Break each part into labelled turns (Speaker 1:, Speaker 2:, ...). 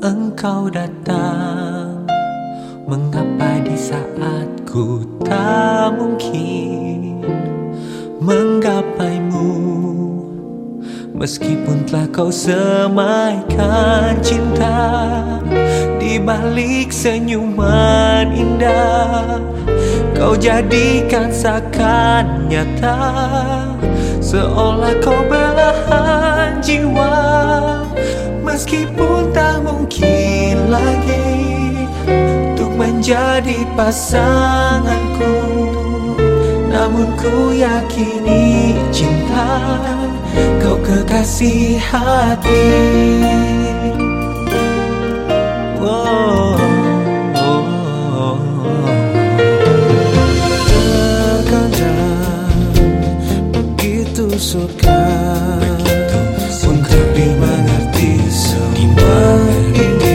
Speaker 1: engkau datang. Mengapa di saat ku tak mungkin menggapaimu, meskipun telah kau semaikan cinta di balik senyuman indah. Kau jadikan seakan nyata, seolah kau belahan jiwa. Meskipun tak mungkin lagi untuk menjadi pasanganku, namun ku yakini cinta kau kekasih hati.
Speaker 2: Terkadang begitu sukar untuk dimengerti semua ini.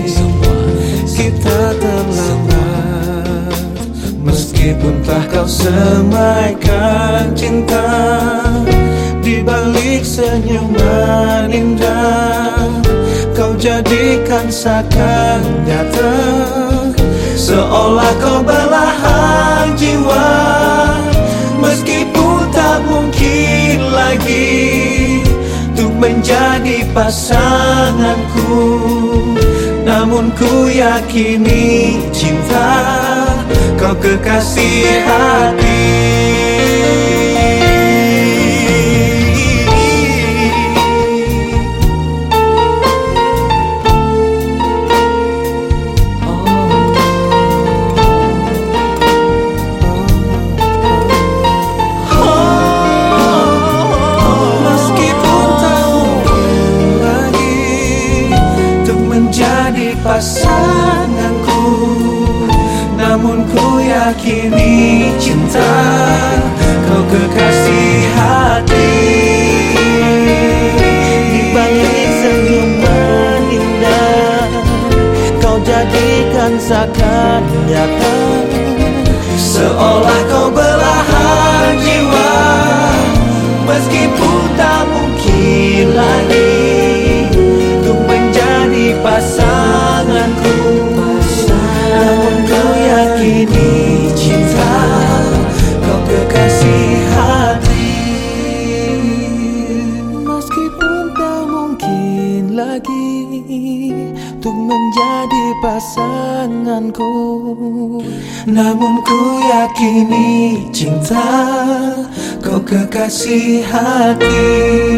Speaker 2: Kita terlambat, meskipun telah kau semaikan cinta di balik senyuman indah. Kau jadikan seakan nyata, seolah kau belahan jiwa. Meskipun tak mungkin lagi untuk menjadi pasanganku, namun ku yakini cinta kau kekasih hati. Pasanganku, namun ku yakini cinta kau kekasih hati. Di balik senyuman indah, kau jadikan seakan nyata, seolah kau belahan jiwa. Meskipun tak mungkin lagi untuk menjadi pasanganku, namun kau yakini cinta kau kekasih hati. Meskipun tak mungkin lagi untuk menjadi pasanganku, namun ku yakini cinta kau kekasih hati.